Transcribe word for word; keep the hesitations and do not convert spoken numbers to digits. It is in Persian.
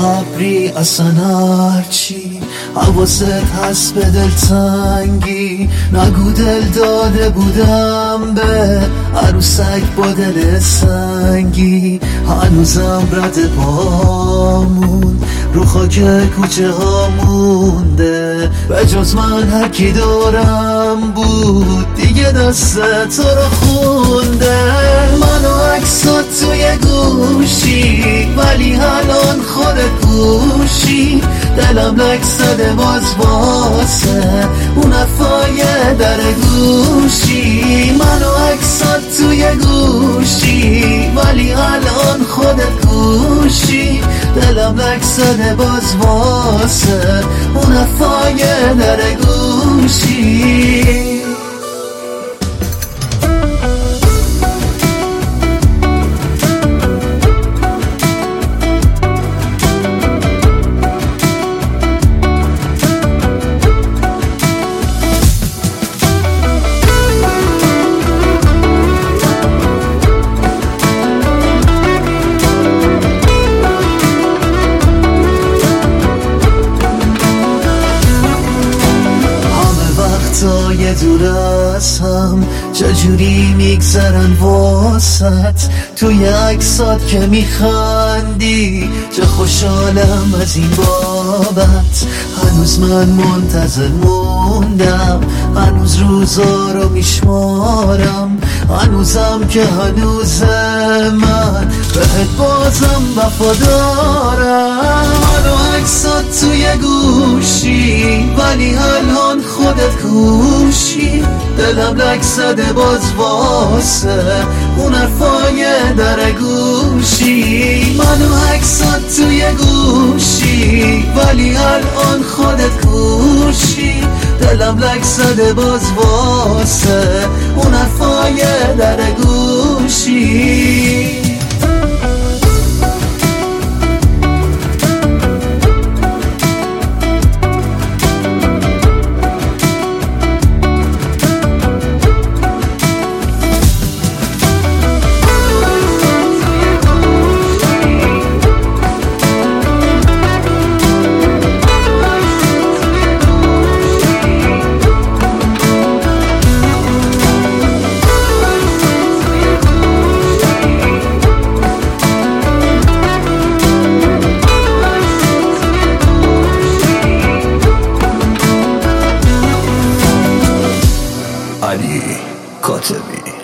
ابری اصلا هرچی حواست هست به دلتنگی نگو دل داده بودم به عروسک با دل سنگی. هنوزم رد پامون رو خاک کوچه ها مونده، به جز من هر کی دارم بود دیگه دست تو رو خونده. من و عکسات توی گوشی ولی الان خودت گوشی، دلم لک زده باز واسه اون افای در گوشی. من و عکسات توی گوشی ولی الان خودت گوشی، دلم لک زده باز واسه اون افای در گوشی. یه دور از هم چجوری میگذرن واسط، توی عکسات که میخندی چه خوشحالم از این بابت. هنوز من منتظر موندم، هنوز روزا رو میشمارم، هنوزم که هنوز من بهت بازم وفادارم. من و عکسات توی گوشی ولی الان خودت گوشی، دلم لک زده باز واسه اون حرفای در گوشی. من و عکسات توی گوشی ولی الان خودت گوشی، دلم لک زده باز واسه اون حرفای در گوشی. علی کاتبی.